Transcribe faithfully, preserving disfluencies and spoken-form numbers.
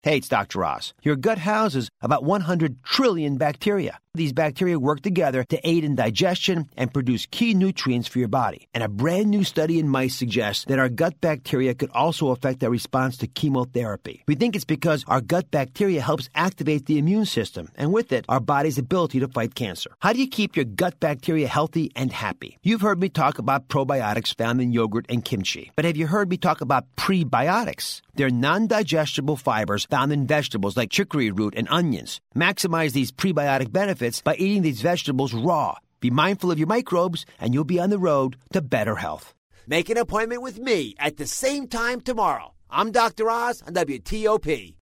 Hey, it's Doctor Oz. Your gut houses about one hundred trillion bacteria. These bacteria work together to aid in digestion and produce key nutrients for your body. And a brand new study in mice suggests that our gut bacteria could also affect our response to chemotherapy. We think it's because our gut bacteria helps activate the immune system, and with it, our body's ability to fight cancer. How do you keep your gut bacteria healthy and happy? You've heard me talk about probiotics found in yogurt and kimchi. But have you heard me talk about prebiotics? They're non-digestible fibers found in vegetables like chicory root and onions. Maximize these prebiotic benefits by eating these vegetables raw. Be mindful of your microbes, and you'll be on the road to better health. Make an appointment with me at the same time tomorrow. I'm Doctor Oz on W T O P.